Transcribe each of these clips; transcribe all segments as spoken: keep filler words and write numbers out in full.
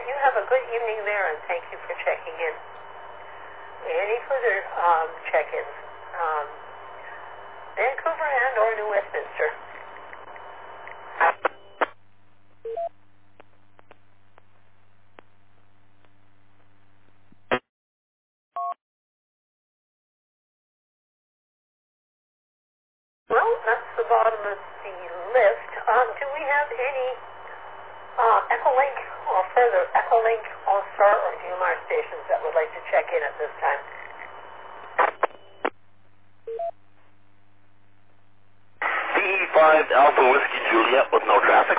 You have a good evening there, and thank you for checking in. Any further um, check-ins? Um, Vancouver and or New Westminster? Well, that's the bottom of the list. Um, do we have any uh, Echolink or further Echolink, All-Star, or D M R stations that would like to check in at this time? D E five Alpha Whiskey Juliet with no traffic.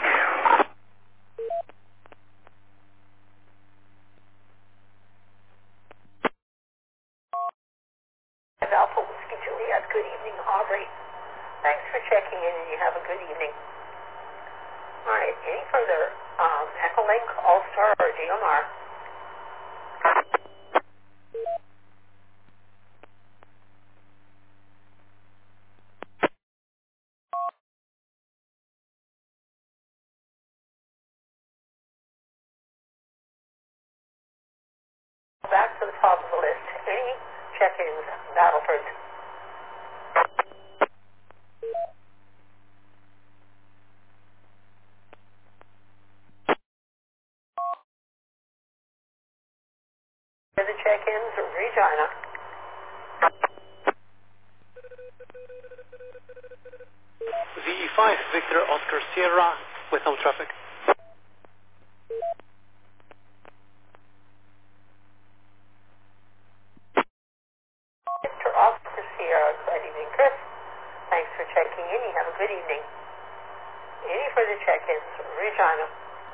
Alpha Whiskey Juliet, good evening, Aubrey. Thanks for checking in, and you have a good evening. All right, any further um, Echolink, All-Star, or D M R? Back to the top of the list. Any check-ins, Battleford? For the check-ins, Regina. V E five Victor Oscar Sierra with no traffic. Mister Oscar Sierra, good evening, Chris. Thanks for checking in. You have a good evening. Any further check-ins, Regina?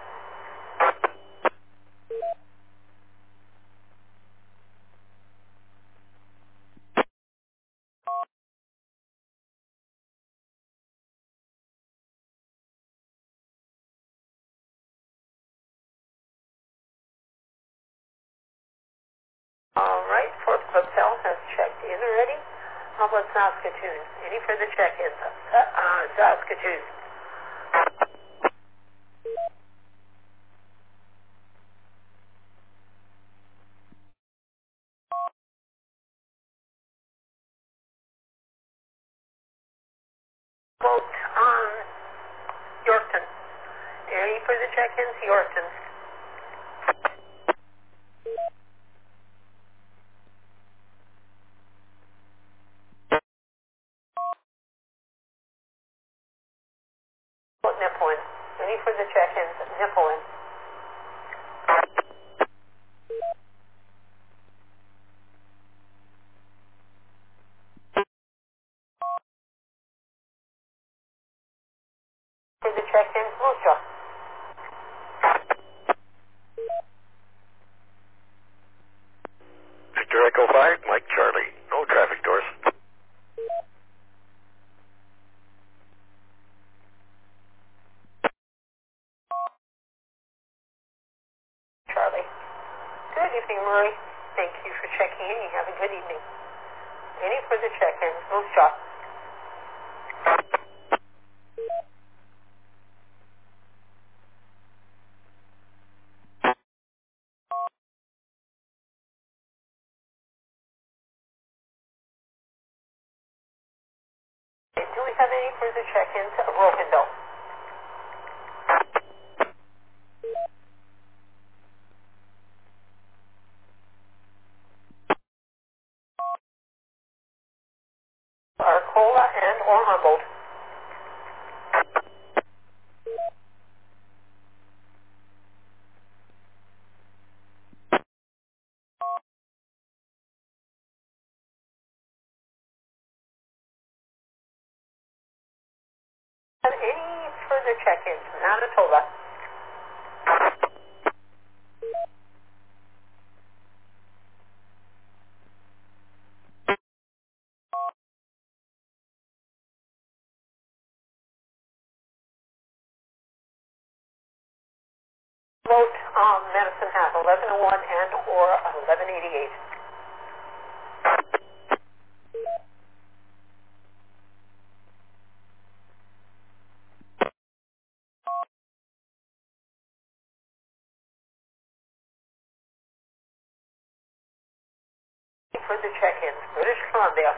All right, Fort Hotel has checked in already. How about Saskatoon? Any further check-ins? Uh, uh, Saskatoon. About um, Yorkton. Any further check-ins? Yorkton. About Nipawin. Any further check-ins? Nipawin. Further check-ins? Moose Jaw. Victor Echo five, Mike Charlie. No traffic doors. Charlie. Good evening, Murray. Thank you for checking in. You have a good evening. Any further check-ins? Moose Jaw. Do we have any further check-ins? Rocanville. Arcola and or Humboldt. Have any further check-ins? Manitoba. Vote um, Medicine Hat, eleven oh one and or eleven eighty-eight. for the check-ins. British Columbia.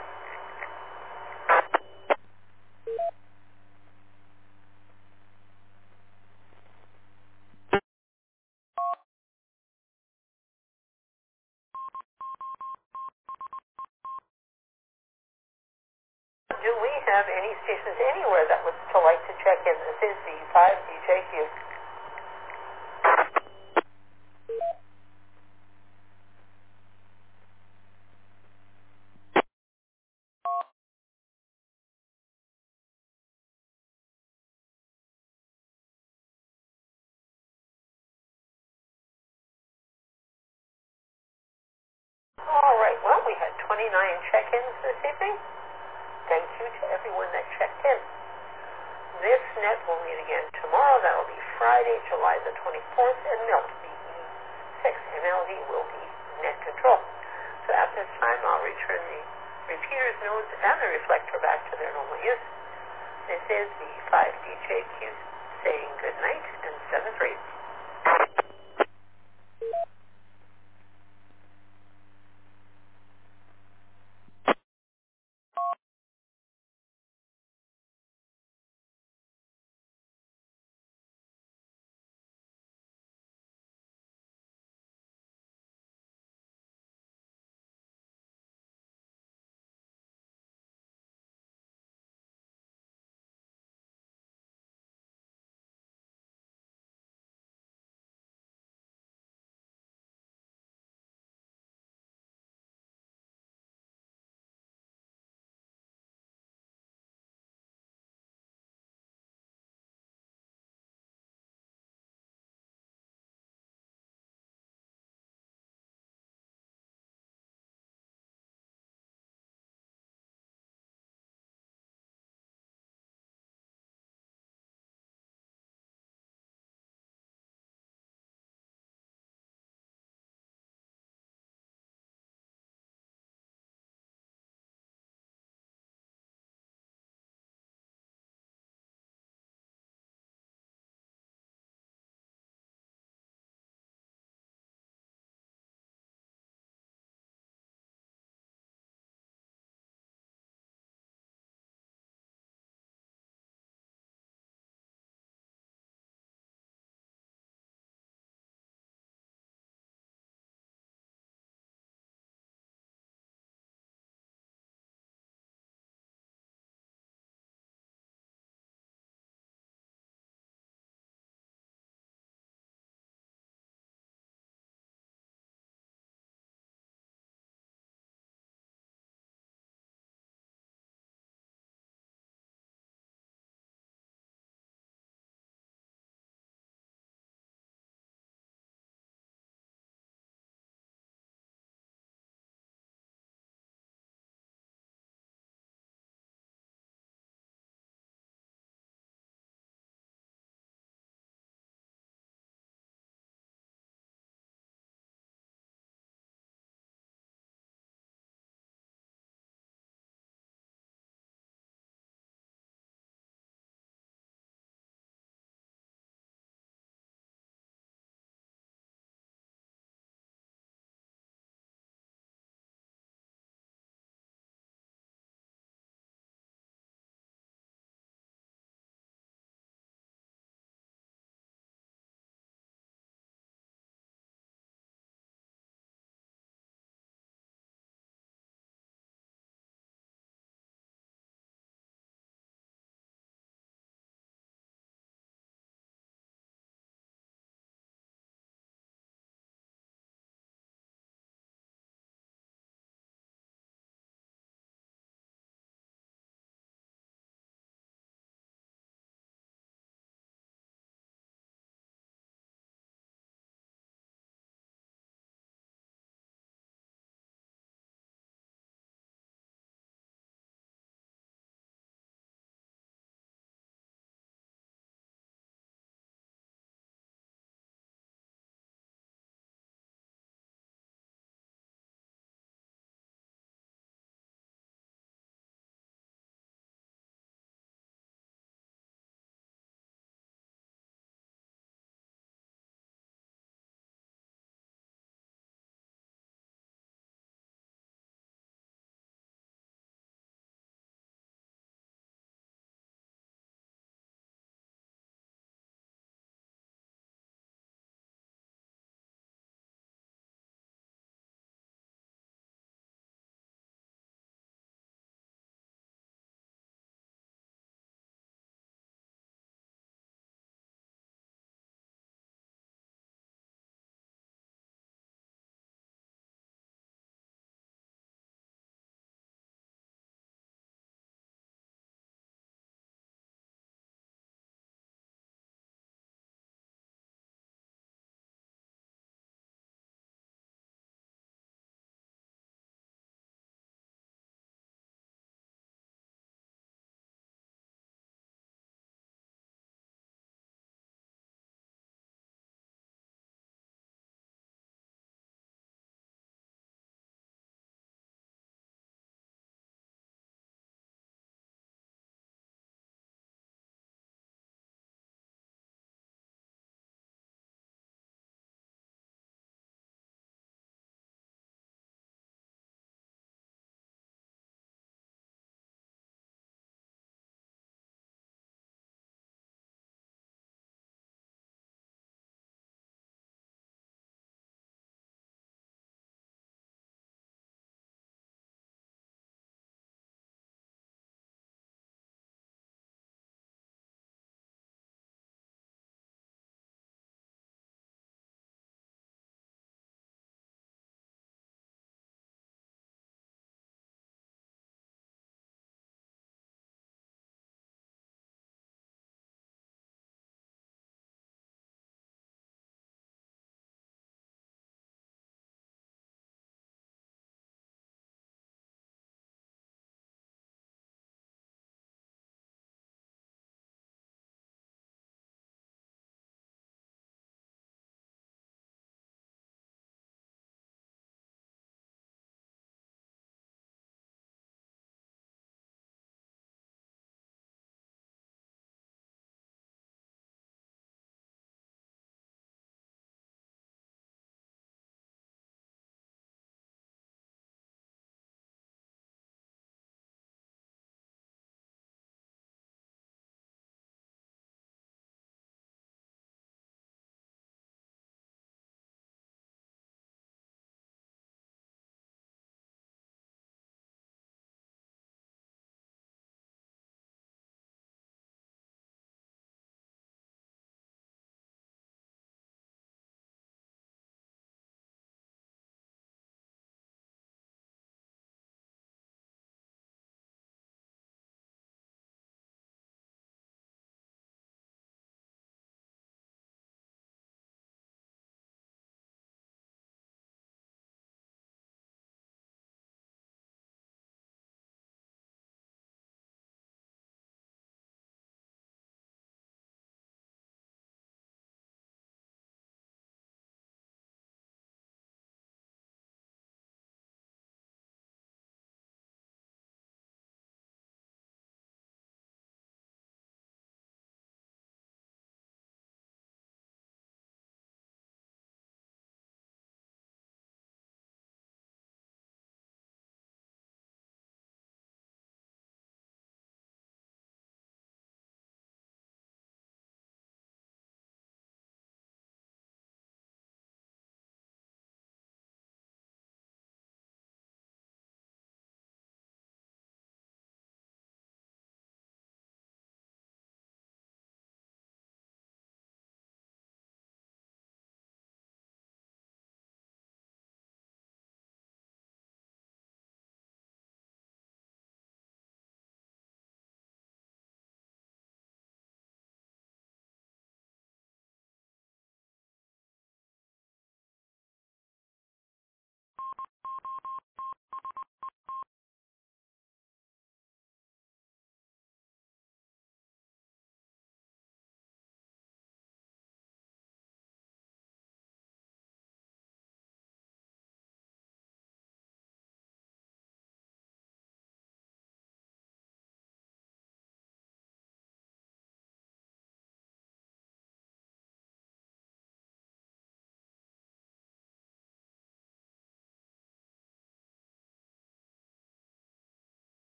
Do we have any stations anywhere that would still like to check in? This is the five D J Q. All right, well, we had twenty-nine check-ins this evening. Thank you to everyone that checked in. This net will meet again tomorrow. That will be Friday, July the twenty-fourth, and M I L T B E six M L D will be net control. So at this time, I'll return the repeaters, nodes, and the reflector back to their normal use. This is the five D J Q saying good night and set